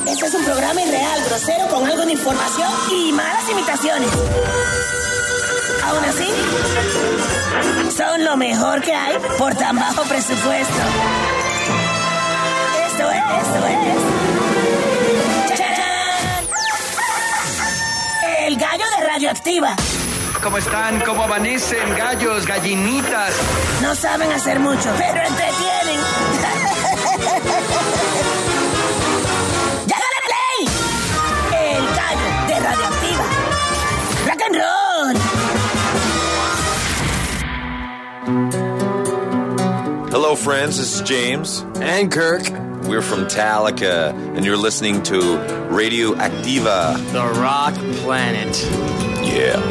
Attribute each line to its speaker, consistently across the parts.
Speaker 1: Este es un programa irreal, grosero, con algo de información y malas imitaciones. Aún así, son lo mejor que hay por tan bajo presupuesto. Esto es. ¡Chachán! El gallo de Radioactiva.
Speaker 2: ¿Cómo están? ¿Cómo amanecen? Gallos, gallinitas.
Speaker 1: No saben hacer mucho, pero entretienen. ¡Llágale play! El gallo de Radioactiva. ¡Rock and roll!
Speaker 3: Hello, friends. This is James.
Speaker 4: And Kirk.
Speaker 3: We're from Metallica, and you're listening to Radioactiva.
Speaker 4: The Rock Planet.
Speaker 3: Yeah.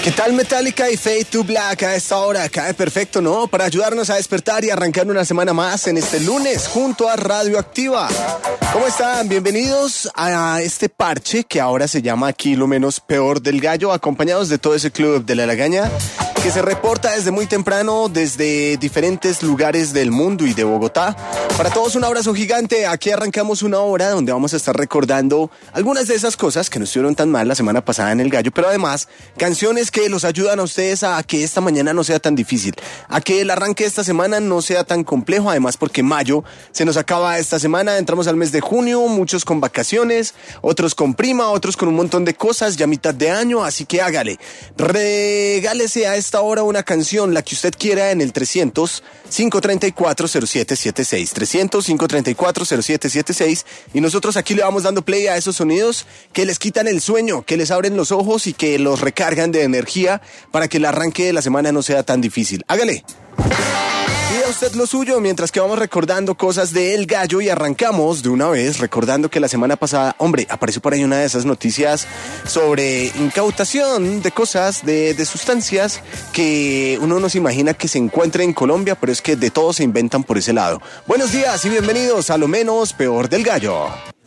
Speaker 5: ¿Qué tal Metallica y Fade to Black a esta hora? Cae perfecto, ¿no? Para ayudarnos a despertar y arrancar una semana más en este lunes junto a Radioactiva. ¿Cómo están? Bienvenidos a este parche que ahora se llama Aquí lo menos peor del gallo, acompañados de todo ese club de la lagaña que se reporta desde muy temprano desde diferentes lugares del mundo y de Bogotá. Para todos un abrazo gigante. Aquí arrancamos una hora donde vamos a estar recordando algunas de esas cosas que no estuvieron tan mal la semana pasada en el gallo, pero además canciones que los ayudan a ustedes a que esta mañana no sea tan difícil, a que el arranque de esta semana no sea tan complejo, además porque mayo se nos acaba esta semana, entramos al mes de junio, muchos con vacaciones, otros con prima, otros con un montón de cosas, ya mitad de año, así que hágale, regálese a esta hora una canción, la que usted quiera, en el 300-534-0776, 300-534-0776, y nosotros aquí le vamos dando play a esos sonidos que les quitan el sueño, que les abren los ojos y que los recargan de energía para que el arranque de la semana no sea tan difícil. Hágale. Pida usted lo suyo mientras que vamos recordando cosas de El Gallo y arrancamos de una vez recordando que la semana pasada, hombre, apareció por ahí una de esas noticias sobre incautación de cosas, de sustancias que uno no se imagina que se encuentre en Colombia, pero es que de todo se inventan por ese lado. Buenos días y bienvenidos a Lo Menos Peor del Gallo.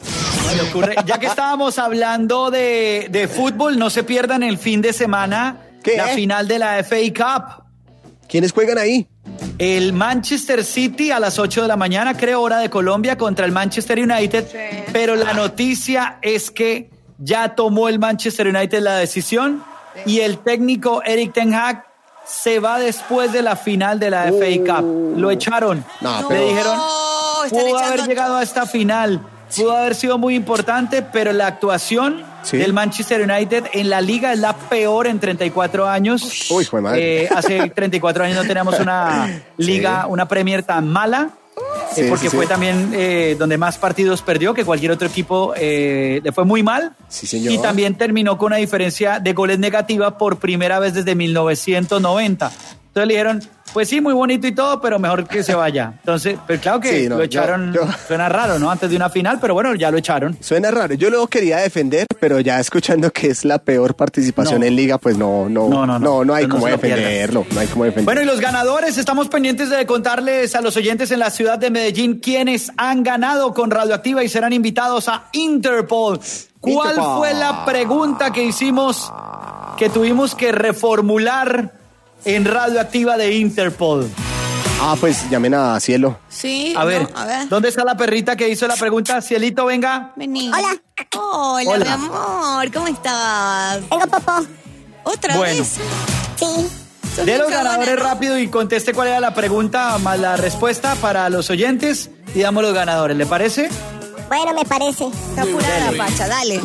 Speaker 6: Ya que estábamos hablando de fútbol, no se pierdan el fin de semana la final de la FA Cup.
Speaker 5: ¿Quiénes juegan ahí?
Speaker 6: El Manchester City a las 8 de la mañana, creo, hora de Colombia, contra el Manchester United. Sí. Pero la noticia es que ya tomó el Manchester United la decisión y el técnico Erik ten Hag se va después de la final de la FA Cup. Lo echaron. Le dijeron, pudo haber llegado a esta final. Pudo haber sido muy importante, pero la actuación del Manchester United en la liga es la peor en 34 años.
Speaker 5: Uy, fue madre.
Speaker 6: Hace 34 años no teníamos una liga, una Premier tan mala, porque fue también donde más partidos perdió que cualquier otro equipo. Le fue muy mal. Sí, señor. Y también terminó con una diferencia de goles negativa por primera vez desde 1990. Entonces le dijeron, pues sí, muy bonito y todo, pero mejor que se vaya. Entonces, pero claro que lo echaron, suena raro, ¿no? Antes de una final, pero bueno, ya lo echaron.
Speaker 5: Suena raro. Yo luego quería defender, pero ya escuchando que es la peor participación en liga, pues no hay como defenderlo. No hay como defenderlo.
Speaker 6: Bueno, y los ganadores, estamos pendientes de contarles a los oyentes en la ciudad de Medellín quiénes han ganado con Radioactiva y serán invitados a Interpol. ¿Cuál fue la pregunta que hicimos, que tuvimos que reformular en Radioactiva de Interpol?
Speaker 5: Pues llamen a Cielo.
Speaker 7: Sí.
Speaker 6: A ver, ¿dónde está la perrita que hizo la pregunta? Cielito, venga.
Speaker 7: Vení.
Speaker 1: Hola.
Speaker 7: Hola, mi amor. ¿Cómo estás?
Speaker 1: Tengo popó.
Speaker 7: ¿Otra vez?
Speaker 1: Sí.
Speaker 6: De los ganadores rápido y conteste cuál era la pregunta más la respuesta para los oyentes y damos los ganadores. ¿Le parece?
Speaker 1: Bueno, me parece.
Speaker 7: Está apurada, Pacha, dale.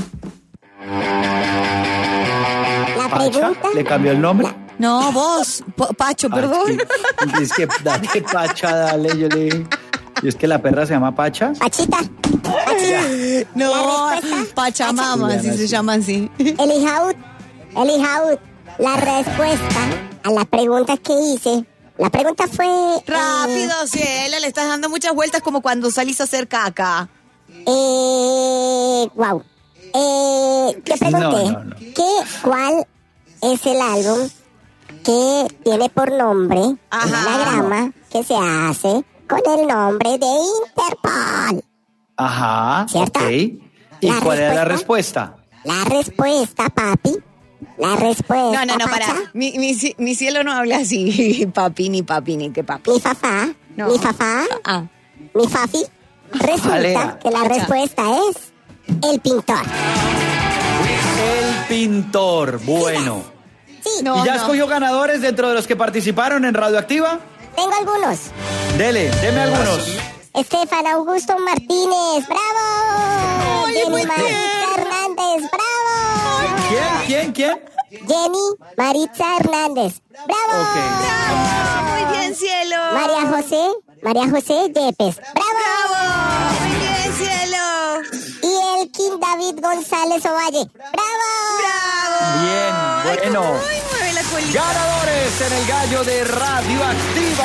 Speaker 1: La
Speaker 6: Pacha,
Speaker 1: pregunta.
Speaker 6: ¿le cambió el nombre?
Speaker 7: No, vos, Pacho, perdón.
Speaker 6: Es que dale, Pacha, dale. Yo le dije. ¿Y es que la perra se llama Pacha?
Speaker 1: Pachita.
Speaker 7: No, Pachamama, así se llama así.
Speaker 1: Elijaud, la respuesta a la pregunta que hice. La pregunta fue...
Speaker 7: Rápido, Cielo, le estás dando muchas vueltas como cuando salís a hacer caca.
Speaker 1: Wow. ¿Qué pregunté?
Speaker 6: No.
Speaker 1: ¿Cuál es el álbum que tiene por nombre un anagrama que se hace con el nombre de Interpol?
Speaker 6: Ajá,
Speaker 1: ¿cierto?
Speaker 6: ok. ¿Y cuál era la respuesta?
Speaker 1: La respuesta, papi. La respuesta,
Speaker 7: No, para. Mi Cielo no habla así, papi, ni que papi.
Speaker 1: Mi fafá,
Speaker 7: No.
Speaker 1: mi fafá, mi fafi. Resulta que la respuesta es el pintor.
Speaker 6: El pintor, bueno.
Speaker 1: Sí.
Speaker 6: ¿Y ya escogió ganadores dentro de los que participaron en Radioactiva?
Speaker 1: Tengo algunos.
Speaker 6: Deme algunos.
Speaker 1: Estefan Augusto Martínez, ¡bravo! Jenny Maritza Hernández, ¡bravo!
Speaker 6: ¿Quién?
Speaker 1: Jenny Maritza Hernández, ¡bravo!
Speaker 6: Ok.
Speaker 7: Muy bien, Cielo.
Speaker 1: María José Yepes, ¡bravo!
Speaker 7: Muy bien, Cielo.
Speaker 1: Y Elkin David González Ovalle, ¡bravo!
Speaker 6: Bien, bueno.
Speaker 7: Ay, mueve la colita.
Speaker 6: Ganadores en el gallo de Radioactiva.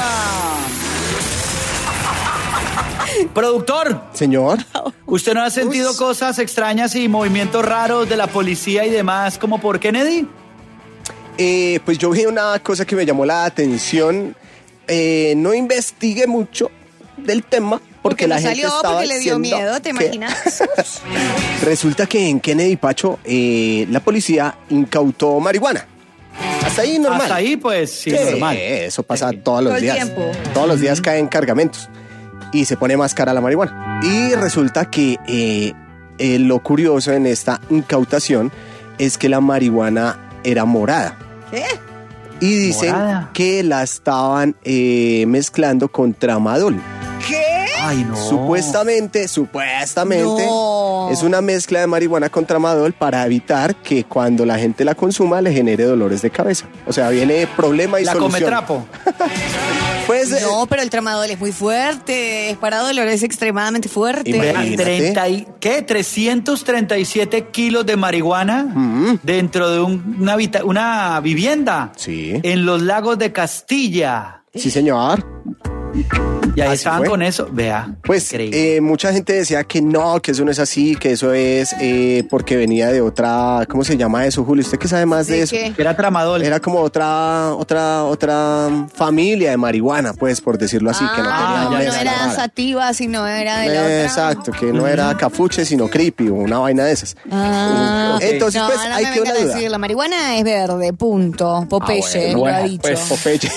Speaker 6: Productor,
Speaker 5: Señor.
Speaker 6: ¿usted no ha sentido cosas extrañas y movimientos raros de la policía y demás como por Kennedy?
Speaker 5: pues yo vi una cosa que me llamó la atención. No investigué mucho del tema porque la gente estaba
Speaker 7: porque le dio
Speaker 5: diciendo
Speaker 7: miedo, ¿te imaginas?
Speaker 5: Resulta que en Kennedy, Pacho, la policía incautó marihuana. Hasta ahí normal.
Speaker 6: Hasta ahí, pues, sí, normal.
Speaker 5: Eso pasa todos los
Speaker 7: Todo el
Speaker 5: días.
Speaker 7: tiempo.
Speaker 5: Todos los días caen cargamentos y se pone más cara la marihuana. Y resulta que lo curioso en esta incautación es que la marihuana era morada.
Speaker 7: ¿Qué?
Speaker 5: Y dicen
Speaker 6: ¿Morada?
Speaker 5: que la estaban mezclando con tramadol.
Speaker 7: ¿Qué?
Speaker 6: Ay, no.
Speaker 5: Supuestamente,
Speaker 7: No.
Speaker 5: es una mezcla de marihuana con tramadol para evitar que cuando la gente la consuma le genere dolores de cabeza. O sea, viene problema y
Speaker 6: La
Speaker 5: solución.
Speaker 6: come trapo.
Speaker 5: Pues,
Speaker 7: No, pero el tramadol es muy fuerte. Es para dolores extremadamente fuerte.
Speaker 5: Imagínate.
Speaker 6: ¿Qué? 337 kilos de marihuana dentro de una vivienda.
Speaker 5: Sí.
Speaker 6: En los lagos de Castilla.
Speaker 5: sí, señor.
Speaker 6: Y ahí
Speaker 5: Así
Speaker 6: estaban
Speaker 5: fue.
Speaker 6: con eso. Vea.
Speaker 5: Pues
Speaker 6: increíble.
Speaker 5: mucha gente decía que no, que eso no es así, que eso es porque venía de otra, ¿cómo se llama eso, Julio? ¿Usted qué sabe más de eso?
Speaker 7: ¿Qué?
Speaker 6: Era tramadol.
Speaker 5: Era como otra familia de marihuana, pues, por decirlo así, que no tenía
Speaker 7: no
Speaker 5: mezcla
Speaker 7: era
Speaker 5: rara.
Speaker 7: sativa, sino era de la otra.
Speaker 5: Exacto, que no era cafuche, sino creepy o una vaina de esas. Entonces,
Speaker 7: no,
Speaker 5: pues,
Speaker 7: no
Speaker 5: ahí
Speaker 7: me
Speaker 5: quedó
Speaker 7: vengan
Speaker 5: la
Speaker 7: a
Speaker 5: duda.
Speaker 7: decir, la marihuana es verde, punto. Popeye lo ha dicho.
Speaker 5: Pues, Popeye.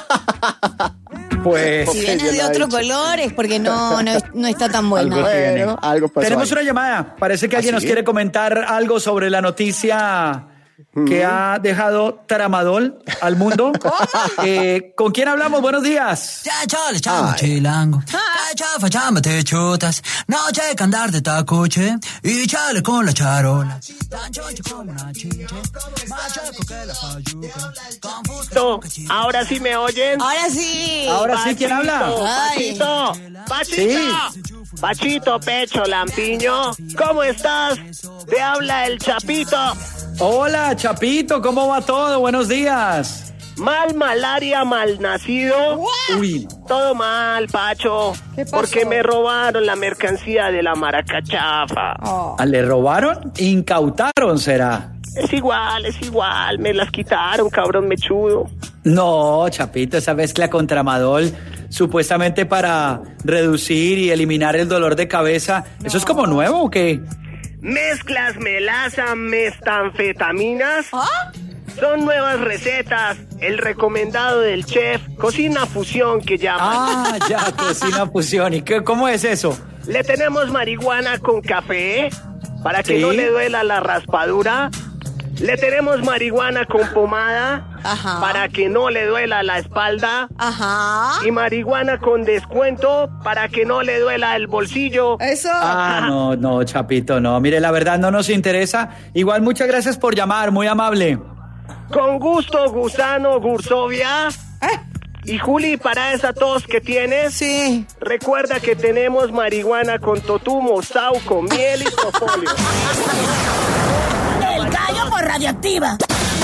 Speaker 6: Pues.
Speaker 7: Si viene
Speaker 5: Popeye
Speaker 7: de
Speaker 5: lo ha
Speaker 7: otro
Speaker 5: dicho.
Speaker 7: color es porque no está tan buena.
Speaker 6: Algo tiene.
Speaker 5: Bueno, algo pasó
Speaker 6: Tenemos
Speaker 5: ahí.
Speaker 6: una llamada. Parece que alguien
Speaker 5: ¿Ah,
Speaker 6: nos
Speaker 5: sí?
Speaker 6: quiere comentar algo sobre la noticia que ha dejado tramadol al mundo. ¿Con quién hablamos? Buenos días.
Speaker 8: Chale, chamo, chilango. Chafa, chama, te chutas. Noche que andar de tacoche. Y chale con la charola. Tan chocho como una chiche. Más chueco que la payuca. Confuso.
Speaker 9: Ahora sí me oyen.
Speaker 7: Ahora sí.
Speaker 6: Ahora sí, ¿quién habla?
Speaker 7: Ay.
Speaker 9: Pachito, Pecho, Lampiño. ¿Cómo estás? Te habla el Chapito.
Speaker 6: Hola, Chapito, ¿cómo va todo? Buenos días.
Speaker 9: Malaria, mal nacido.
Speaker 6: Uy,
Speaker 9: Todo mal, Pacho.
Speaker 7: ¿Qué pasó?
Speaker 9: Porque me robaron la mercancía de la maracachafa.
Speaker 6: ¿le robaron? Incautaron, ¿será?
Speaker 9: Es igual. Me las quitaron, cabrón mechudo.
Speaker 6: No, Chapito, esa mezcla con tramadol, supuestamente para reducir y eliminar el dolor de cabeza, ¿eso es como nuevo o qué?
Speaker 9: Mezclas melaza, mestanfetaminas. Son nuevas recetas. El recomendado del chef. Cocina fusión que llaman.
Speaker 6: Ah, ya, cocina fusión. ¿Y cómo es eso?
Speaker 9: Le tenemos marihuana con café para que
Speaker 6: Sí.
Speaker 9: no le duela la raspadura. Le tenemos marihuana con pomada
Speaker 7: Ajá.
Speaker 9: para que no le duela la espalda.
Speaker 7: Ajá.
Speaker 9: Y marihuana con descuento para que no le duela el bolsillo.
Speaker 7: Eso.
Speaker 6: Ah, no, Chapito, no. Mire, la verdad no nos interesa. Igual, muchas gracias por llamar, muy amable.
Speaker 9: Con gusto, gusano, gursovia. Y Juli, para esa tos que tienes,
Speaker 7: Sí.
Speaker 9: recuerda que tenemos marihuana con totumo, sauco, miel y tofolio.
Speaker 1: El gallo por radioactiva.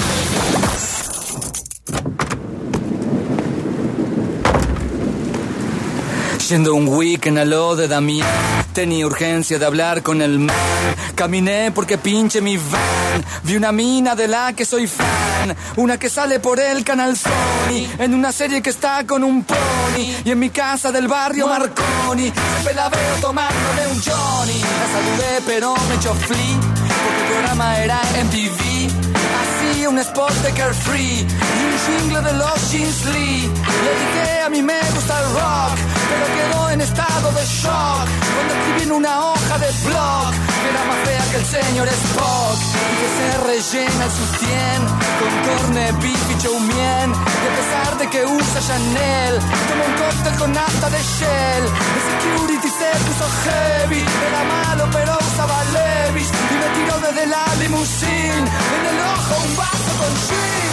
Speaker 8: Yendo un weekend a lo de Damián, tenía urgencia de hablar con el man. Caminé porque pinche mi van. Vi una mina de la que soy fan, una que sale por el canal Sony, en una serie que está con un pony. Y en mi casa del barrio Marconi, siempre la veo tomándome un Johnny. La saludé pero me echó flea, porque el programa era MTV. Hacía un spot de Carefree y un jingle de los Jeans Lee. Le dije, a mí me gusta el rock, pero quedó en estado de shock cuando escribí en una hoja de blog que era más fea que el señor Spock y que se rellena el sustien con corned beef y chow mein. Y a pesar de que usa Chanel, toma un cóctel con nafta de Shell. El security se puso heavy, era malo pero usaba Levi's y me tiró desde la limusine, en el ojo un vaso con gin.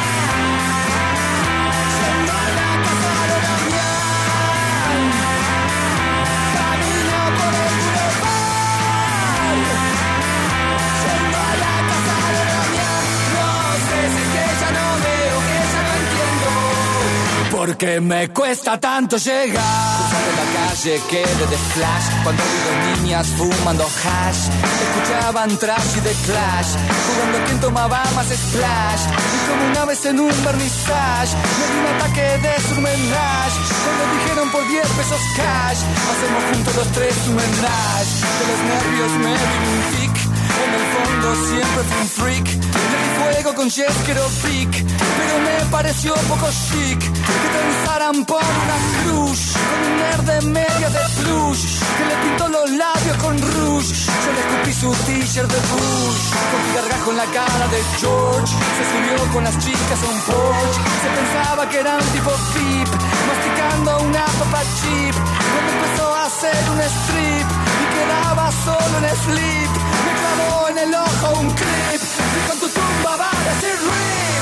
Speaker 8: Yendo a la casa de Damián, camino por el boulevard. Yendo a la casa de Damián, no sé si es que ya no veo, que ya no entiendo. Porque me cuesta tanto llegar. Cruzando la calle quedé de flash cuando vi dos niñas fumando hash. Escuchaban trash y de Clash, jugando a quien tomaba más splash. Y como una vez en un vernissage me di un ataque de surmenage cuando dijeron por 10 pesos cash hacemos juntos los tres un menage. De los nervios me di un tic. En el fondo siempre fui un freak. Le di fuego con Jeskero Pic, pero me pareció poco chic que pensaran por una cruz con un nerd de media de plush que le pintó los labios con rouge. Yo le escupí su t-shirt de Bush, con mi gargajo en la cara de George. Se subió con las chicas a un Porsche. Se pensaba que era un tipo VIP, masticando una papa chip. Cuando empezó a hacer un strip y quedaba solo en slip, me clavó en el ojo un clip y con tu tumba va a decir RIP.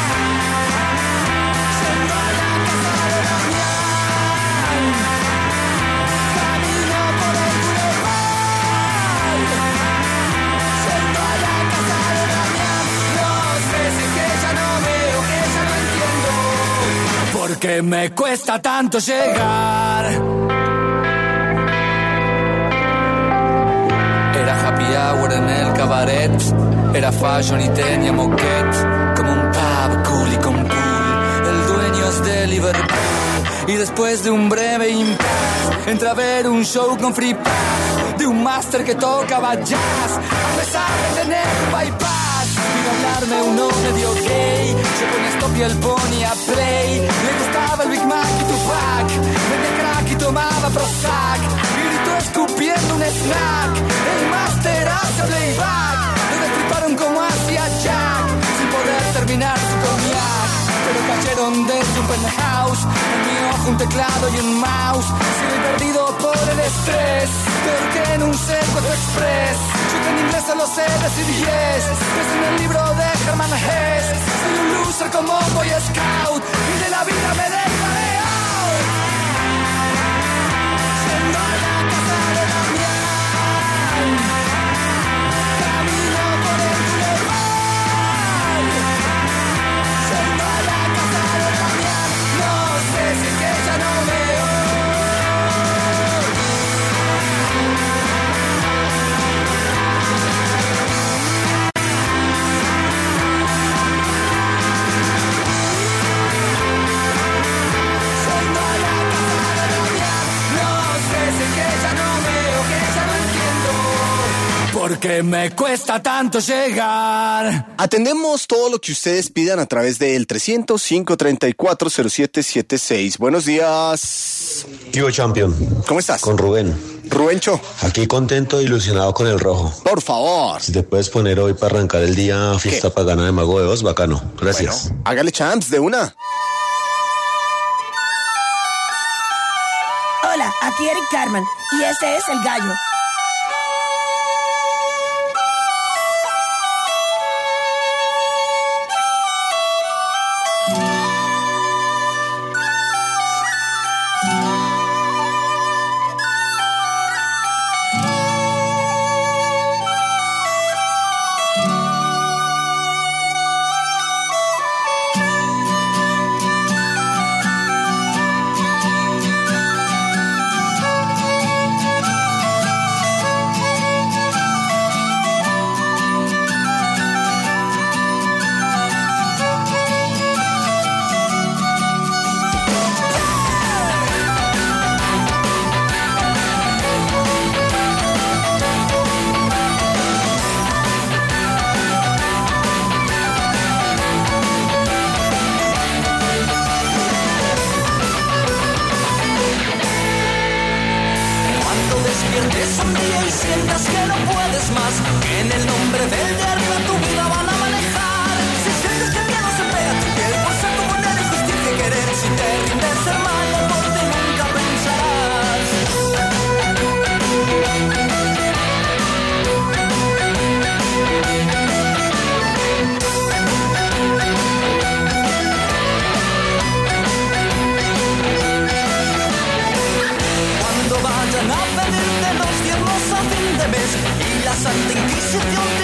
Speaker 8: Yendo a la casa de Damián, camino por el boulevard. Yendo a la casa de Damián, no sé si es que ya no veo, que ya no entiendo, porque me cuesta tanto llegar. Era happy hour en el cabaret, era fashion y tenía moquette, como un pub cool y con pool. El dueño es de Liverpool y después de un breve impasse entra a ver un show con free pass de un máster que tocaba jazz a pesar de tener un bypass. Vino a hablarme uno medio gay, yo ponía stop y él ponía play. Le gustaba el Big Mac y Tupac, vendía crack y tomaba Prozac, y gritó escupiendo un snack. El máster hace playback, lo destriparon como hacía Jack, sin poder terminar su cognac. Pero cayeron desde un penthouse, en mi ojo un teclado y un mouse. Sigo perdido por el estrés, peor que en un secuestro express. Yo que en inglés solo sé decir yes, pues en el libro de Herman Hesse. Soy un loser como Boy Scout y de la vida me declaré out. Yendo a la casa de Damián, camino por el boulevard. Yendo a la casa de Damián, no sé si es que ya no veo. Yendo a la casa de Damián, no sé si es que ya no veo, que ya no entiendo, porque me cuesta tanto llegar.
Speaker 5: Atendemos todo lo que ustedes pidan a través del 300-534-0776. Buenos días.
Speaker 10: Tío Champion.
Speaker 5: ¿Cómo estás?
Speaker 10: Con Rubén.
Speaker 5: Rubencho.
Speaker 10: Aquí contento e ilusionado con el rojo.
Speaker 5: Por favor.
Speaker 10: Si te puedes poner hoy para arrancar el día fiesta pagana de Mago de Oz, bacano. Gracias.
Speaker 5: Bueno, hágale champs de una.
Speaker 1: Hola, aquí Eric Carman y este es El Gallo.
Speaker 11: despiertes un día y sientas que no puedes más, que en el nombre del de arriba tu vida van a manejar. Si sientes que el miedo se pega a tu piel por ser tu poder y justicia y querer, si te rindes hermano, por ti nunca pensarás. Cuando vayan a pedirte los diezmos a fin de mes y la Santa Inquisición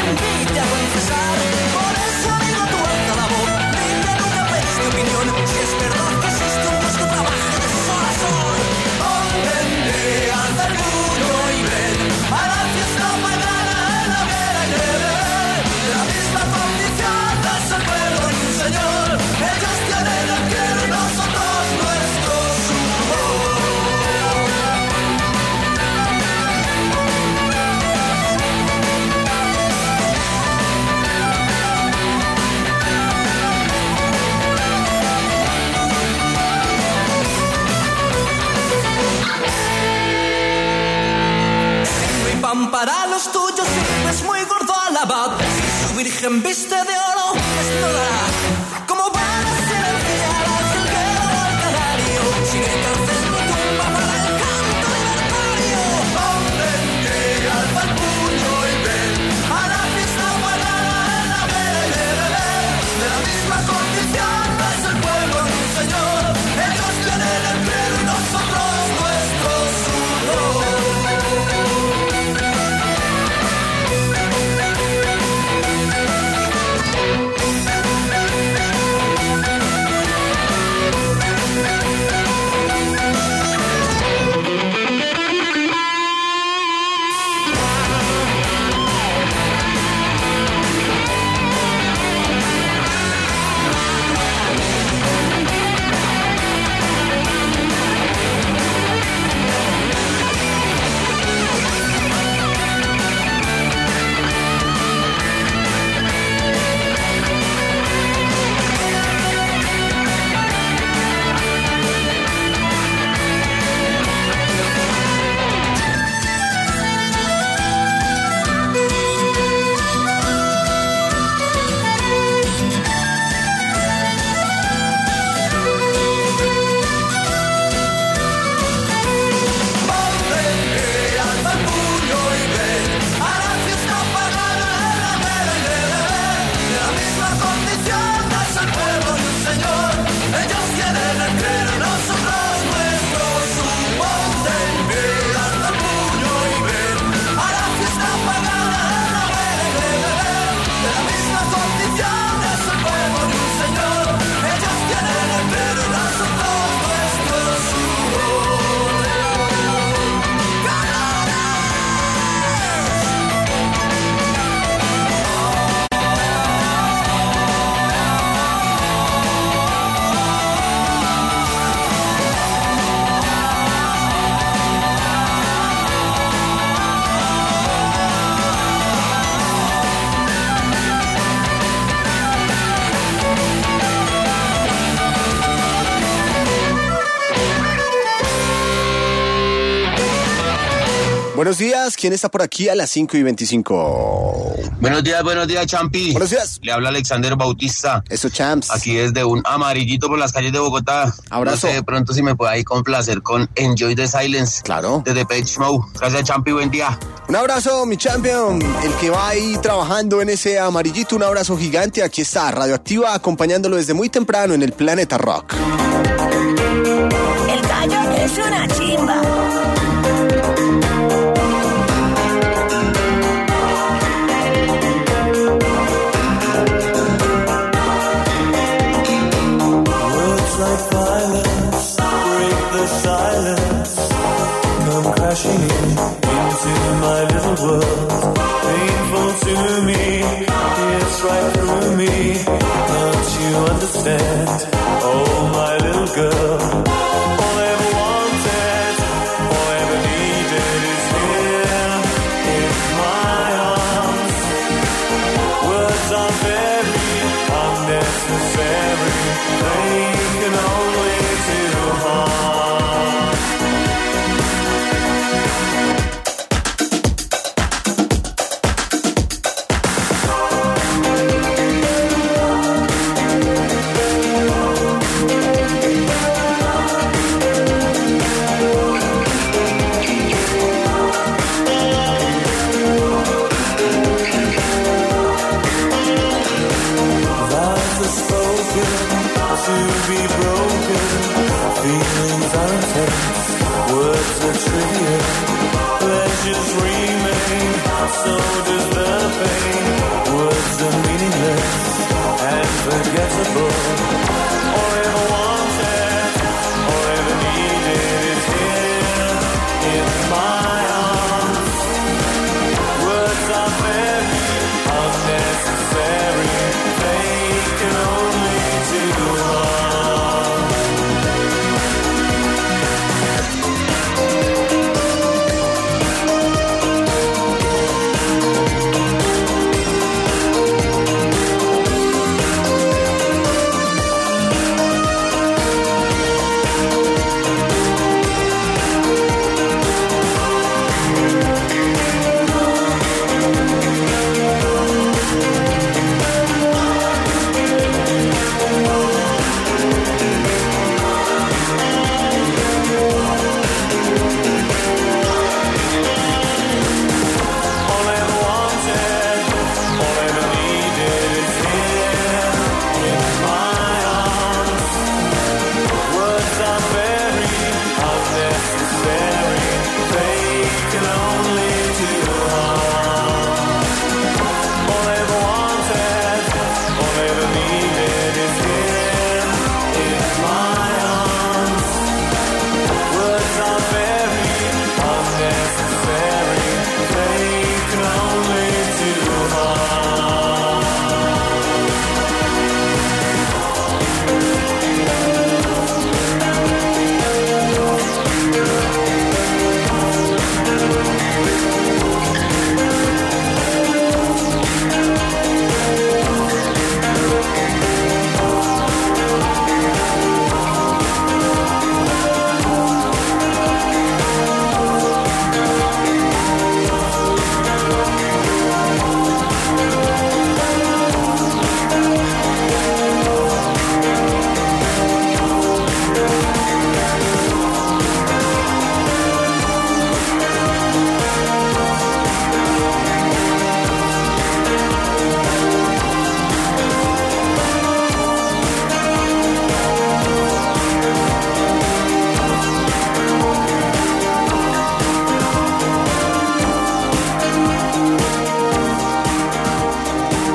Speaker 11: tu virgen viste de oro, explorará cómo van a ser el real ángel que va al canario. Sigue cárcel tu tumba para el canto libertario. Orden que alza el puño y ven a la fiesta pagana en la vela y Belén. De la misma condición es el pueblo de un señor. Ellos tienen el clero y nosotros nuestro sudor.
Speaker 5: Buenos días, ¿quién está por aquí a las 5:25?
Speaker 12: Buenos días, Champi.
Speaker 5: Buenos días.
Speaker 12: Le habla Alexander Bautista.
Speaker 5: Eso, champs.
Speaker 12: Aquí desde un amarillito por las calles de Bogotá.
Speaker 5: Abrazo.
Speaker 12: No sé de pronto si me puede ahí complacer con Enjoy the Silence.
Speaker 5: Claro.
Speaker 12: De Depeche Mode. Gracias, Champi, buen día.
Speaker 5: Un abrazo, mi champion. El que va ahí trabajando en ese amarillito, un abrazo gigante. Aquí está Radioactiva acompañándolo desde muy temprano en el Planeta Rock.
Speaker 1: El gallo es una chimba.
Speaker 11: Like violence, break the silence, come crashing into my little world, painful to me, it's right through me, don't you understand, oh my little girl, all I ever wanted, all I ever needed is here, in my arms, words are very unnecessary, they can only do harm. Vows are spoken to be broken. Feelings are intense, words are trivial. Pleasures remain, so does the pain. Words are meaningless and forgettable. All I ever wanted, all I ever needed is here in my arms. Words are very unnecessary. They can only do harm.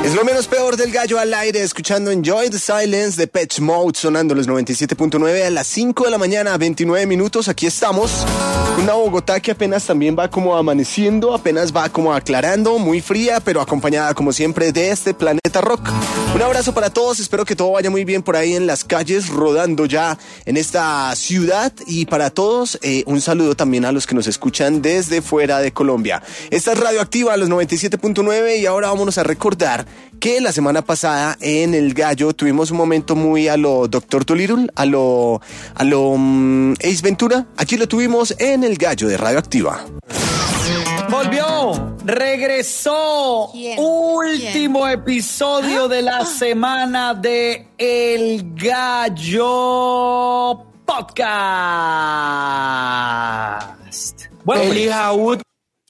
Speaker 5: Es lo menos peor del gallo al aire, escuchando Enjoy the Silence de Depeche Mode, sonando los 97.9 a las 5 de la mañana, 29 minutos. Aquí estamos, una Bogotá que apenas también va como amaneciendo, apenas va como aclarando, muy fría, pero acompañada como siempre de este Planeta Rock. Un abrazo para todos, espero que todo vaya muy bien por ahí en las calles, rodando ya en esta ciudad. Y para todos, un saludo también a los que nos escuchan desde fuera de Colombia. Esta es Radioactiva, los 97.9, y ahora vámonos a recordar que la semana pasada en El Gallo tuvimos un momento muy a lo Dr. Dolittle, a lo Ace Ventura. Aquí lo tuvimos en El Gallo de Radioactiva.
Speaker 6: Volvió, regresó.
Speaker 7: ¿Quién?
Speaker 6: Último episodio de la semana de El Gallo Podcast. Bueno, Elijah Wood.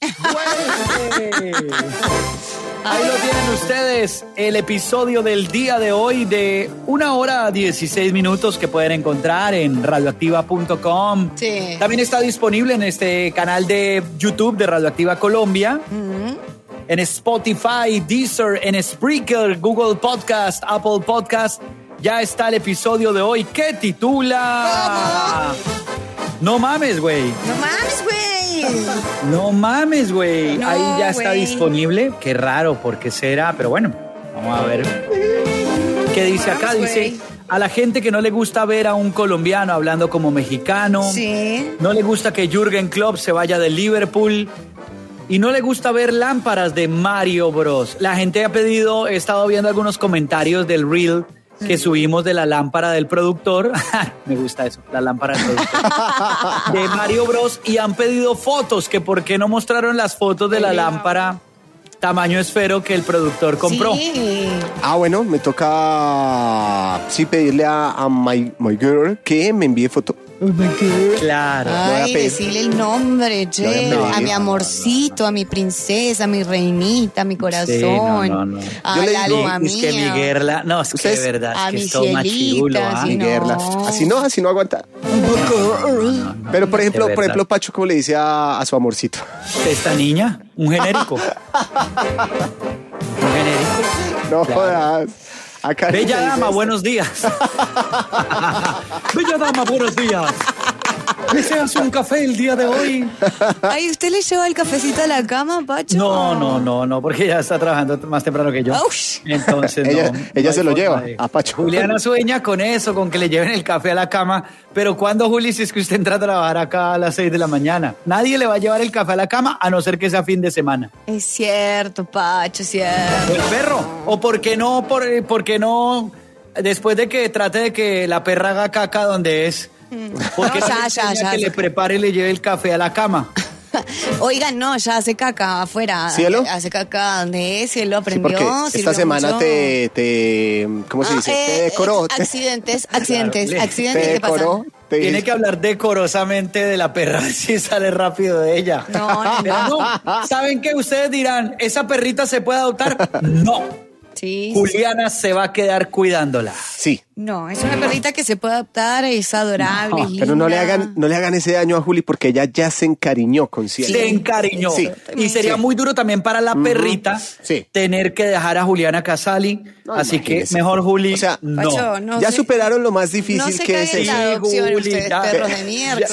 Speaker 6: Ahí lo tienen ustedes, el episodio del día de hoy de 1 hora 16 minutos que pueden encontrar en radioactiva.com.
Speaker 7: Sí.
Speaker 6: También está disponible en este canal de YouTube de Radioactiva Colombia, en Spotify, Deezer, en Spreaker, Google Podcast, Apple Podcast. Ya está el episodio de hoy que titula... No mames, güey.
Speaker 7: No mames, güey.
Speaker 6: No mames, güey.
Speaker 7: No,
Speaker 6: ahí ya está
Speaker 7: güey.
Speaker 6: disponible. Qué raro, ¿por qué será? Pero bueno, vamos a ver. ¿Qué dice acá?
Speaker 7: Vamos,
Speaker 6: Dice,
Speaker 7: güey.
Speaker 6: a la gente que no le gusta ver a un colombiano hablando como mexicano.
Speaker 7: Sí.
Speaker 6: No le gusta que Jürgen Klopp se vaya de Liverpool. Y no le gusta ver lámparas de Mario Bros. La gente ha pedido, he estado viendo algunos comentarios del Reel que subimos de la lámpara del productor. Me gusta eso, la lámpara del productor. De Mario Bros. Y han pedido fotos, que por qué no mostraron las fotos de la lámpara tamaño esfero que el productor compró.
Speaker 7: Sí.
Speaker 5: Ah, bueno, me toca pedirle a my girl que me envíe foto.
Speaker 6: Claro.
Speaker 5: voy a
Speaker 7: Ay,
Speaker 5: pedir.
Speaker 7: decirle el nombre,
Speaker 5: Lo
Speaker 7: che.
Speaker 5: voy a pedir.
Speaker 7: A mi amorcito, a mi princesa, a mi reinita, a mi corazón.
Speaker 6: Sí, no.
Speaker 7: A
Speaker 5: Yo le
Speaker 7: la
Speaker 5: digo,
Speaker 7: alma
Speaker 6: Es que mi
Speaker 7: mía.
Speaker 6: guerla, no, es que
Speaker 5: Ustedes-
Speaker 6: de verdad,
Speaker 7: a
Speaker 6: es que
Speaker 7: mi
Speaker 6: es todo más
Speaker 7: cielita,
Speaker 6: chirulo, ¿ah?
Speaker 7: sí, no.
Speaker 5: Guerla. Así no aguanta. Pero por
Speaker 6: de
Speaker 5: ejemplo,
Speaker 6: verdad.
Speaker 5: Pacho, ¿cómo le dice a su amorcito?
Speaker 6: Esta niña, un genérico. Un genérico.
Speaker 5: No
Speaker 6: Claro.
Speaker 5: jodas. Acá
Speaker 6: Bella
Speaker 5: le dice
Speaker 6: dama,
Speaker 5: eso.
Speaker 6: buenos días. Bella dama, buenos días. ¿Deseas un café el día de hoy?
Speaker 7: Ay, ¿usted le lleva el cafecito a la cama, Pacho?
Speaker 6: No, porque ella está trabajando más temprano que yo.
Speaker 7: Aush.
Speaker 6: Entonces
Speaker 5: Ella
Speaker 6: no
Speaker 5: se
Speaker 6: hay
Speaker 5: lo
Speaker 6: forma
Speaker 5: lleva
Speaker 6: de-
Speaker 5: a Pacho.
Speaker 6: Juliana sueña con eso, con que le lleven el café a la cama. Pero ¿cuándo, Juli, si es que usted entra a trabajar acá a las 6 de la mañana? Nadie le va a llevar el café a la cama a no ser que sea fin de semana.
Speaker 7: Es cierto, Pacho, es cierto.
Speaker 6: O el perro. O por qué no, después de que trate de que la perra haga caca donde es, porque
Speaker 7: No,
Speaker 6: no,
Speaker 7: ya.
Speaker 6: que le prepare y le lleve el café a la cama.
Speaker 7: Oigan, no, ya hace caca afuera.
Speaker 5: ¿Cielo?
Speaker 7: Hace caca donde es, cielo
Speaker 5: Sí,
Speaker 7: aprendió.
Speaker 5: porque esta
Speaker 7: sirvió
Speaker 5: semana
Speaker 7: mucho.
Speaker 5: te ¿cómo se dice? Te decoró.
Speaker 7: Accidentes,
Speaker 6: Claro,
Speaker 7: ¿qué
Speaker 5: te
Speaker 7: pasa?
Speaker 5: decoró.
Speaker 6: Tiene que hablar decorosamente de la perra si sale rápido de ella.
Speaker 7: No.
Speaker 6: Pero no, ¿saben qué? Ustedes dirán, ¿esa perrita se puede adoptar? No.
Speaker 7: Sí.
Speaker 6: Juliana se va a quedar cuidándola.
Speaker 5: Sí.
Speaker 7: No, es una perrita que se puede adaptar, es adorable, es
Speaker 5: Pero no le
Speaker 7: linda.
Speaker 5: hagan ese daño a Juli porque ella ya se encariñó con Cielo.
Speaker 6: Se encariñó.
Speaker 5: Sí.
Speaker 6: Y sería muy duro también para la perrita
Speaker 5: Sí.
Speaker 6: tener que dejar a Juliana Casali.
Speaker 5: No,
Speaker 6: así
Speaker 5: imagínese.
Speaker 6: que mejor, Juli,
Speaker 5: O sea,
Speaker 6: no.
Speaker 7: Pacho, no
Speaker 5: ya
Speaker 7: sé-
Speaker 5: superaron lo más difícil
Speaker 7: No se
Speaker 5: que es
Speaker 7: caguen
Speaker 5: eso.
Speaker 7: la adopción
Speaker 6: Sí, Juli,
Speaker 7: ustedes,
Speaker 6: ya.
Speaker 7: perros de mierda.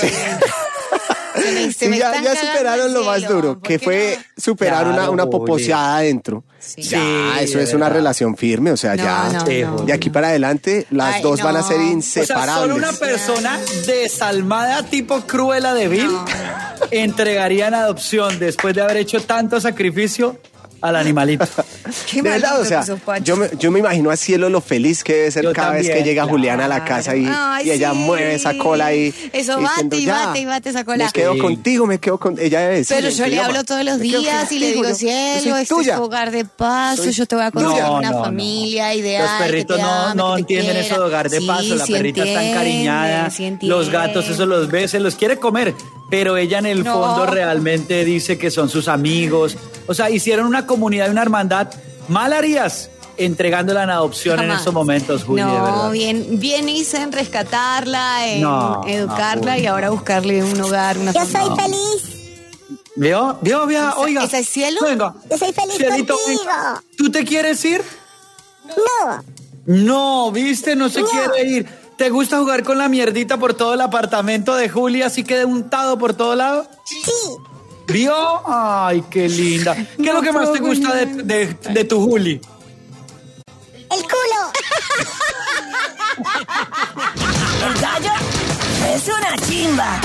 Speaker 5: Sí, ya superaron lo más duro, que fue superar
Speaker 6: Claro,
Speaker 5: una
Speaker 6: Juli.
Speaker 5: poposeada adentro.
Speaker 7: Sí.
Speaker 5: Ya,
Speaker 6: Sí,
Speaker 5: eso
Speaker 6: de
Speaker 5: es una
Speaker 6: verdad.
Speaker 5: relación firme, o sea,
Speaker 7: No,
Speaker 5: ya.
Speaker 7: no,
Speaker 6: Sí,
Speaker 7: no.
Speaker 6: Juli.
Speaker 5: De aquí para adelante, las
Speaker 7: Ay,
Speaker 5: dos van a ser
Speaker 7: no.
Speaker 6: O sea,
Speaker 5: inseparables.
Speaker 6: solo una persona desalmada tipo Cruella de Vil entregaría en adopción después de haber hecho tanto sacrificio al animalito.
Speaker 7: Qué
Speaker 5: De verdad,
Speaker 7: maldito
Speaker 5: o sea,
Speaker 7: que sos, Pacho.
Speaker 5: yo me imagino a Cielo lo feliz que debe ser
Speaker 6: Yo
Speaker 5: cada vez
Speaker 6: también,
Speaker 5: que llega
Speaker 6: claro.
Speaker 5: Juliana a la casa y
Speaker 7: Ay,
Speaker 5: ella
Speaker 7: sí.
Speaker 5: mueve esa cola ahí.
Speaker 7: Eso
Speaker 5: diciendo,
Speaker 7: bate y
Speaker 5: "Ya,
Speaker 7: bate y bate esa cola".
Speaker 5: Me quedo
Speaker 6: Sí.
Speaker 5: contigo, ella debe decir
Speaker 7: Pero
Speaker 5: en
Speaker 7: yo
Speaker 5: tu
Speaker 7: le
Speaker 5: idioma.
Speaker 7: hablo todos los
Speaker 5: Me quedo
Speaker 7: días y le
Speaker 5: contigo,
Speaker 7: digo,
Speaker 5: yo
Speaker 7: cielo,
Speaker 5: soy
Speaker 7: este es
Speaker 5: tuya.
Speaker 7: tu hogar de paso,
Speaker 5: Soy
Speaker 7: yo te voy a construir
Speaker 6: tuya.
Speaker 7: una
Speaker 6: No, no,
Speaker 7: familia ideal.
Speaker 6: Los perritos
Speaker 7: que te ame,
Speaker 6: no
Speaker 7: que te
Speaker 6: entienden
Speaker 7: quiera.
Speaker 6: eso de hogar de
Speaker 7: Sí,
Speaker 6: paso. La
Speaker 7: sí
Speaker 6: perrita está
Speaker 7: entienden,
Speaker 6: encariñada.
Speaker 7: sí entienden.
Speaker 6: Los gatos, eso los ve, se los quiere comer. Pero ella en el
Speaker 7: No.
Speaker 6: fondo realmente dice que son sus amigos. O sea, hicieron una comunidad y una hermandad. Mal harías entregándola en adopción en
Speaker 7: Jamás.
Speaker 6: estos momentos, Juli, de
Speaker 7: No,
Speaker 6: verdad.
Speaker 7: bien hice en rescatarla, en
Speaker 6: No,
Speaker 7: educarla
Speaker 6: no,
Speaker 7: y ahora buscarle un hogar, una
Speaker 1: Yo
Speaker 7: familia.
Speaker 1: soy feliz.
Speaker 6: ¿Vio? Oiga.
Speaker 7: ¿Ese es Cielo?
Speaker 6: Venga.
Speaker 13: Yo soy feliz
Speaker 6: Cielito,
Speaker 13: contigo.
Speaker 6: venga. ¿Tú te quieres ir?
Speaker 13: No.
Speaker 6: No, viste, no se quiere ir. ¿Te gusta jugar con la mierdita por todo el apartamento de Juli, así quede untado por todo lado?
Speaker 13: Sí.
Speaker 6: ¿Vio? Ay, qué linda. ¿Qué es lo que más te gusta de tu Juli?
Speaker 13: El culo.
Speaker 1: El gallo es una chimba.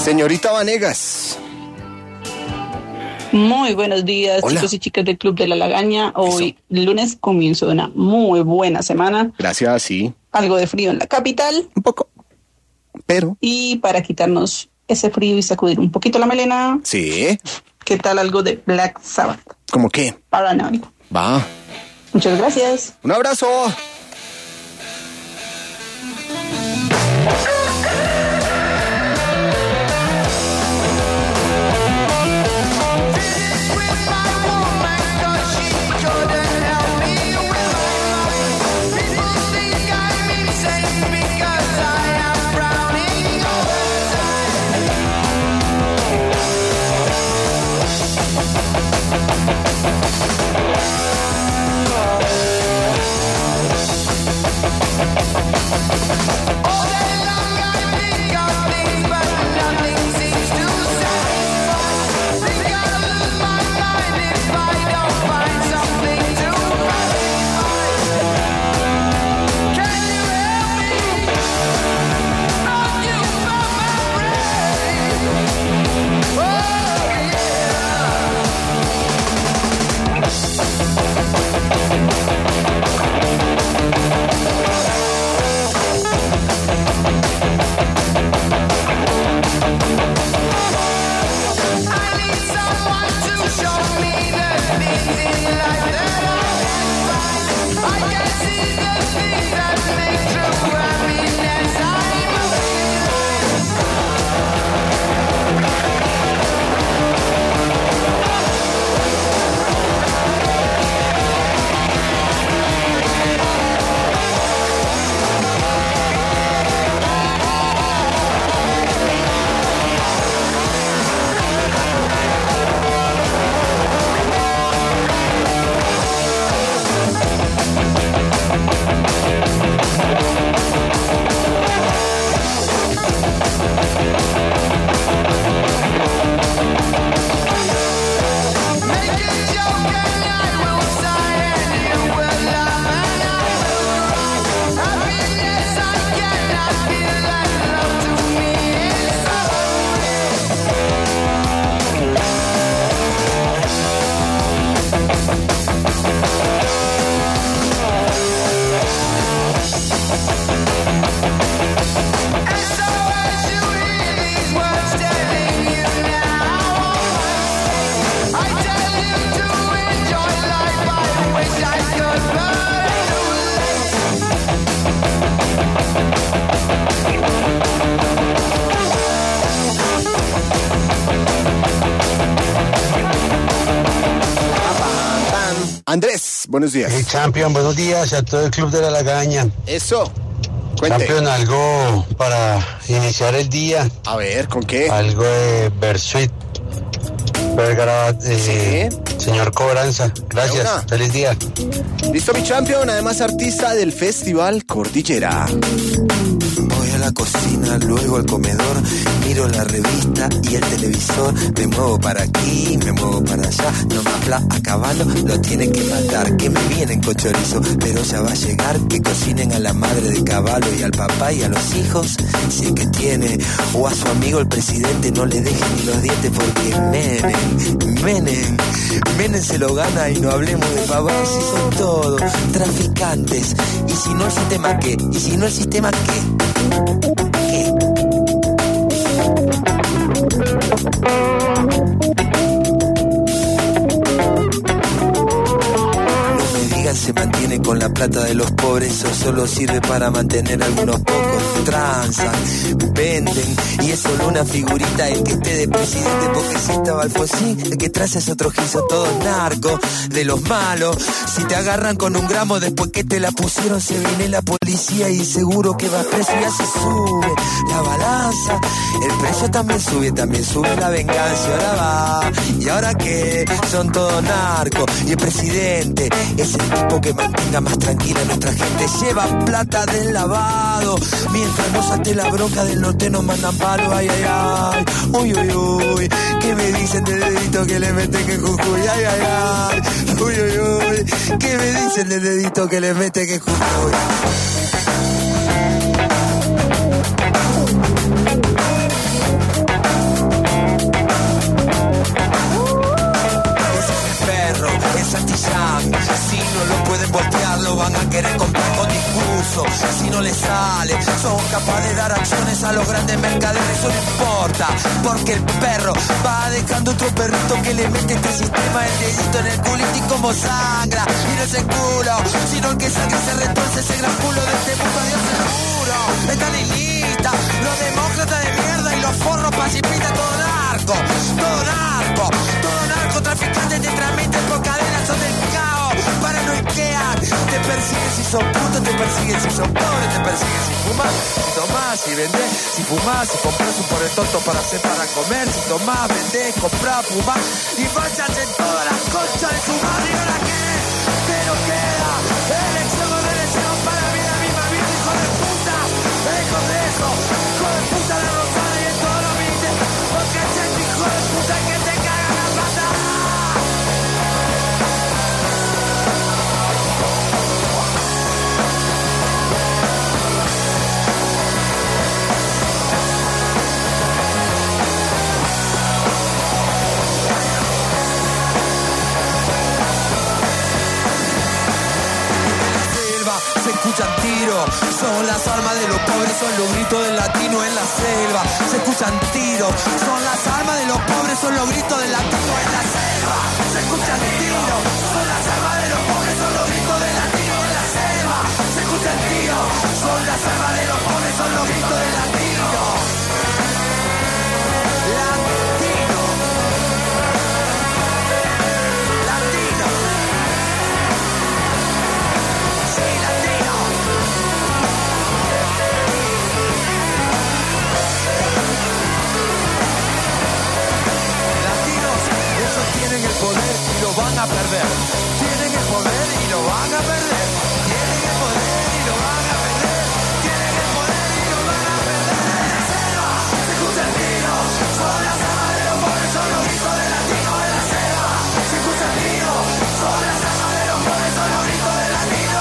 Speaker 5: Señorita Vanegas.
Speaker 14: Muy buenos días,
Speaker 5: Hola.
Speaker 14: chicos y chicas del Club de la Lagaña. Hoy, lunes, comienzo de una muy buena semana.
Speaker 5: Gracias, sí.
Speaker 14: Algo de frío en la capital.
Speaker 5: Un poco. Pero.
Speaker 14: Y para quitarnos ese frío y sacudir un poquito la melena.
Speaker 5: Sí.
Speaker 14: ¿Qué tal algo de Black Sabbath?
Speaker 5: ¿Cómo qué?
Speaker 14: Paranoid.
Speaker 5: Va.
Speaker 14: Muchas gracias.
Speaker 5: Un abrazo. Andrés, buenos días.
Speaker 15: Hey, Champion, buenos días a todo el Club de la Lagaña.
Speaker 5: Eso, cuente.
Speaker 15: Champion, algo para iniciar el día.
Speaker 5: A ver, ¿con qué?
Speaker 15: Algo de Bersuit. Vergara, señor Cobranza. Gracias, feliz día.
Speaker 5: Listo, mi champion, además artista del Festival Cordillera.
Speaker 16: Voy a la cocina, luego al comedor, miro la revista y el televisor, me muevo para aquí, me muevo para allá, no me habla a caballo, lo tienen que matar, que me vienen con chorizo, pero ya va a llegar, que cocinen a la madre de caballo y al papá y a los hijos, si es que tiene, o a su amigo el presidente, no le dejen ni los dientes porque Menem se lo gana y no hablemos de pavos si son todos traficantes, y si no el sistema qué, y si no el sistema qué. Se mantiene con la plata de los pobres, eso solo sirve para mantener a algunos pocos. Transan, venden, y es solo una figurita el que esté de presidente, porque si estaba Alfonsín, el que trae es otro gil, son todos narcos, de los malos. Si te agarran con un gramo después que te la pusieron, se viene la policía y seguro que vas preso, y así sube la balanza, el precio también sube la venganza, y ahora va, y ahora que son todos narcos, y el presidente es el tipo que mantenga más tranquila a nuestra gente, lleva plata del lavado, mientras nos ate la bronca del norte nos mandan palos, ay, ay, ay, uy, uy, uy, ¿qué me dicen del dedito que le meten que Jujuy, ay, ay, ay, uy, uy, uy, ¿qué me dicen del dedito que le meten que Jujuy? pueden voltearlo, van a querer comprar con discurso. Si no les sale, son capaces de dar acciones a los grandes mercaderes. Eso no importa, porque el perro va dejando otro perrito que le mete este sistema el dedito en el culito y como sangra. Y no es el culo, sino el que sangre se retuerce ese gran culo de este mundo. Dios se lo juro, está lista. Los demócratas de mierda y los forros pacifistas, todo narco, traficantes te transmiten por cadenas, son del caos, paranoiquean, te persiguen si son putos, te persiguen si son pobres, te persiguen si fumas, si tomás, si vendés, si fumás, si compras un pobre tonto para hacer para comer, si tomás, vendés, comprás, fumás, y vayas en todas las conchas de su madre. ¿Y ahora qué? Pero queda elección o reelección para vida misma, vida, hijo de puta, el Congreso, hijo de puta, la Rosada y en todos los mites, porque es el hijo de puta que te caga la pata. Se escuchan tiros, son las armas de los pobres, son los gritos del latino en la selva. Se escuchan tiros, son las armas de los pobres, son los gritos del latino en la selva. Se escuchan tiros, son las armas de los pobres, son los gritos del latino en la selva. Se escuchan tiros, son las armas de los pobres, son los gritos del latino. Tienen el poder y lo van a perder. Tienen el poder y lo van a perder. Tienen el poder y lo van a perder. Tienen el poder y lo van a perder. En la selva se escuchan tiros, son las armas de los pobres, son los gritos del latino en la selva. Se escuchan tiros, son las armas de los pobres, son los gritos del latino.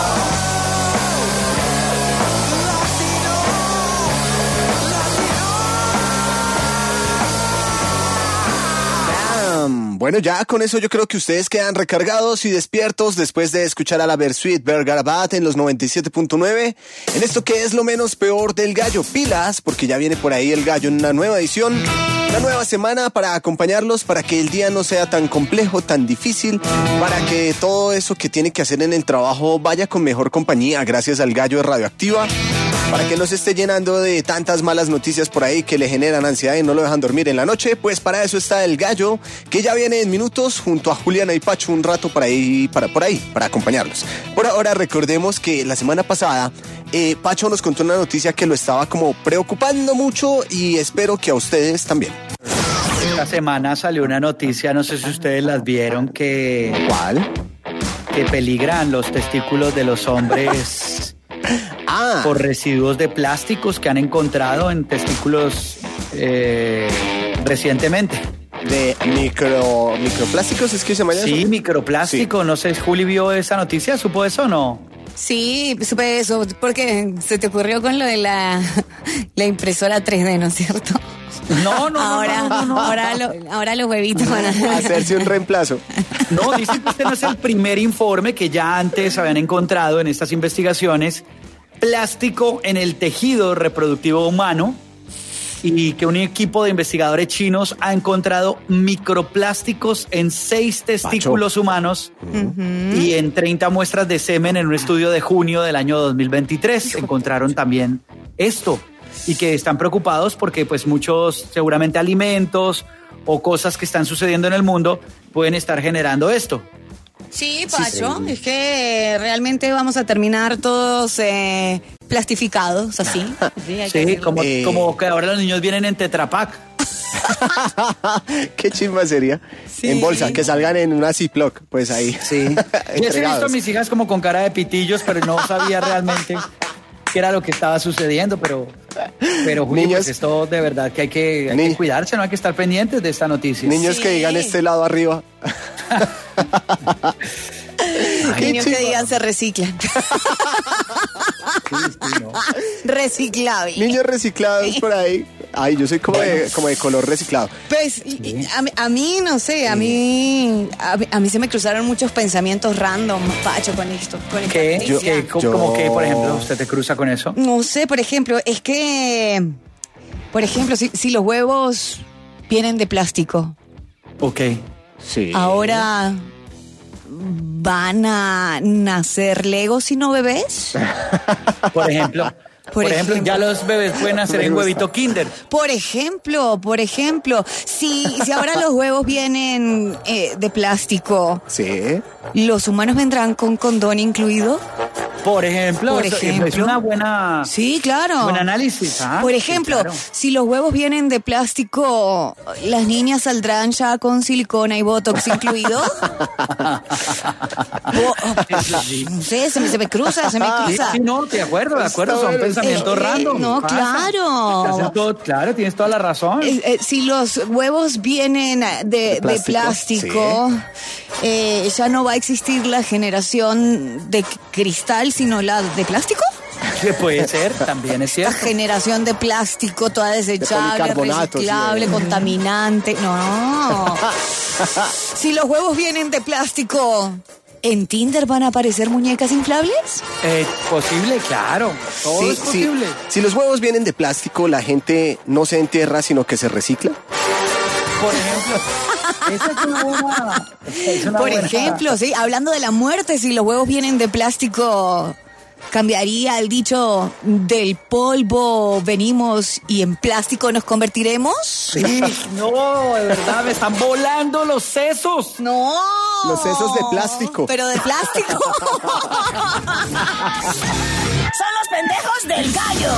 Speaker 5: Bueno, ya con eso yo creo que ustedes quedan recargados y despiertos después de escuchar a la Bersuit Vergarabat en los 97.9. En esto que es lo menos peor del gallo. Pilas, porque ya viene por ahí el gallo en una nueva edición, una nueva semana para acompañarlos, para que el día no sea tan complejo, tan difícil, para que todo eso que tiene que hacer en el trabajo vaya con mejor compañía gracias al gallo de Radioactiva, para que no se esté llenando de tantas malas noticias por ahí que le generan ansiedad y no lo dejan dormir en la noche. Pues para eso está el gallo, que ya viene en minutos junto a Juliana y Pacho un rato para acompañarlos. Por ahora recordemos que la semana pasada Pacho nos contó una noticia que lo estaba como preocupando mucho y espero que a ustedes también.
Speaker 6: Esta semana salió una noticia, no sé si ustedes las vieron, que...
Speaker 5: ¿Cuál?
Speaker 6: Que peligran los testículos de los hombres por residuos de plásticos que han encontrado en testículos recientemente.
Speaker 5: ¿De microplásticos es que se llama eso?
Speaker 6: Sí, microplástico. Sí. No sé, ¿Juli vio esa noticia? ¿Supo eso o no?
Speaker 7: Sí, supe eso, porque se te ocurrió con lo de la impresora 3D, ¿no es cierto?
Speaker 6: No.
Speaker 7: Ahora los huevitos van a
Speaker 5: hacerse un reemplazo.
Speaker 6: No, dicen que este no es el primer informe, que ya antes habían encontrado en estas investigaciones plástico en el tejido reproductivo humano, y que un equipo de investigadores chinos ha encontrado microplásticos en 6 testículos humanos y en 30 muestras de semen en un estudio de junio del año 2023. Encontraron también esto, y que están preocupados porque pues muchos seguramente alimentos o cosas que están sucediendo en el mundo pueden estar generando esto.
Speaker 7: Sí, Pacho, sí. Es que realmente vamos a terminar todos plastificados, así.
Speaker 6: Sí, como que ahora los niños vienen en Tetra Pak.
Speaker 5: Qué chimba sería. Sí. En bolsa, que salgan en una Ziploc, pues ahí.
Speaker 6: Sí. Yo he visto a mis hijas como con cara de pitillos, pero no sabía realmente qué era lo que estaba sucediendo, pero Julio, pues esto de verdad que hay que cuidarse, no hay que estar pendientes de esta noticia.
Speaker 5: Niños que digan este lado arriba.
Speaker 7: Niños que digan se reciclan.
Speaker 6: Sí, no.
Speaker 7: Reciclables.
Speaker 5: Niños reciclados por ahí. Ay, yo soy como de color reciclado.
Speaker 7: Pues a mí no sé, a mí se me cruzaron muchos pensamientos random, Pacho, con esto. Con esta noticia.
Speaker 6: ¿Cómo que, por ejemplo, usted te cruza con eso?
Speaker 7: No sé, por ejemplo, es que, por ejemplo, si los huevos vienen de plástico.
Speaker 6: Ok.
Speaker 5: Sí.
Speaker 7: Ahora van a nacer Legos y no bebés.
Speaker 6: Por ejemplo. Por ejemplo, ya los bebés pueden hacer en huevito Kinder.
Speaker 7: Por ejemplo, si ahora los huevos vienen de plástico,
Speaker 5: sí,
Speaker 7: ¿los humanos vendrán con condón incluido?
Speaker 6: Por ejemplo, es una buena...
Speaker 7: Sí, claro.
Speaker 6: Buen análisis.
Speaker 7: Por ejemplo,
Speaker 6: sí, claro.
Speaker 7: Si los huevos vienen de plástico, ¿las niñas saldrán ya con silicona y botox incluido? No sé, se me cruza.
Speaker 6: Sí, no, de acuerdo, son pensamientos random.
Speaker 7: No,
Speaker 6: claro. Claro, tienes toda la razón.
Speaker 7: Si los huevos vienen de plástico, ya no va a existir la generación de cristal, sino la de plástico.
Speaker 6: Que puede ser, también es cierto.
Speaker 7: La generación de plástico, toda desechable, reciclable, contaminante. No. Si los huevos vienen de plástico, ¿en Tinder van a aparecer muñecas inflables?
Speaker 6: Posible, claro. Todo es posible.
Speaker 5: Si los huevos vienen de plástico, ¿la gente no se entierra, sino que se recicla?
Speaker 6: Por ejemplo... Esa es una
Speaker 7: Por
Speaker 6: buena...
Speaker 7: ejemplo, sí, hablando de la muerte, si los huevos vienen de plástico, ¿cambiaría el dicho del polvo venimos y en plástico nos convertiremos?
Speaker 6: Sí, no, de verdad, me están volando los sesos.
Speaker 7: No.
Speaker 5: Los sesos de plástico.
Speaker 7: Pero de plástico.
Speaker 1: Son los pendejos del gallo.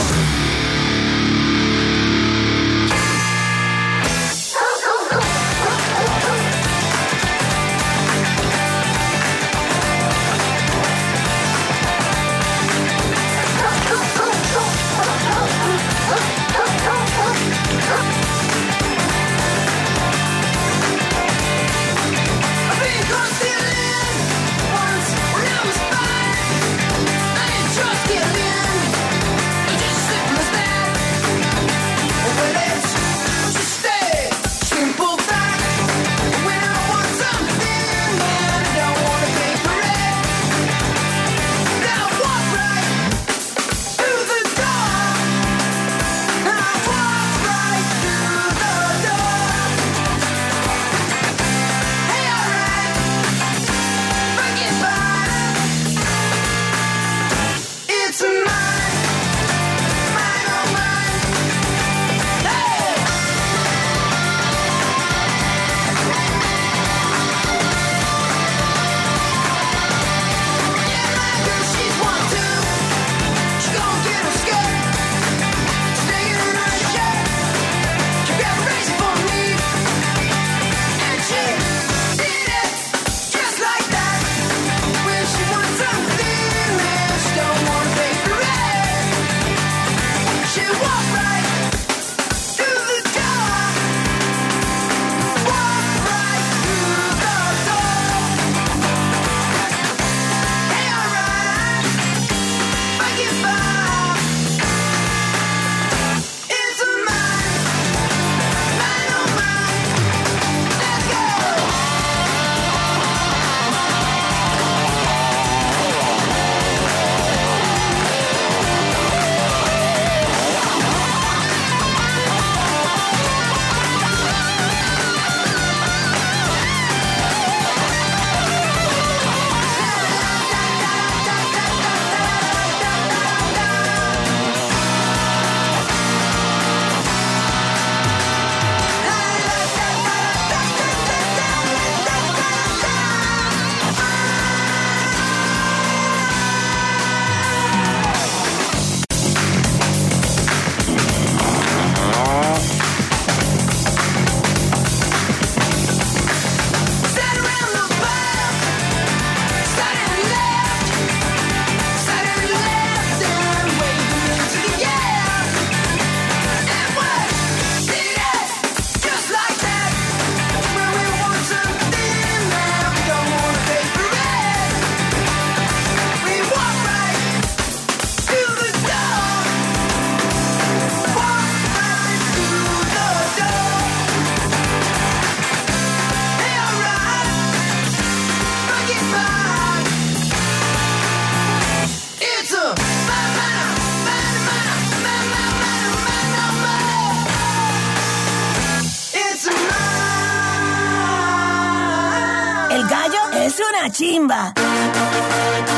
Speaker 1: una chimba.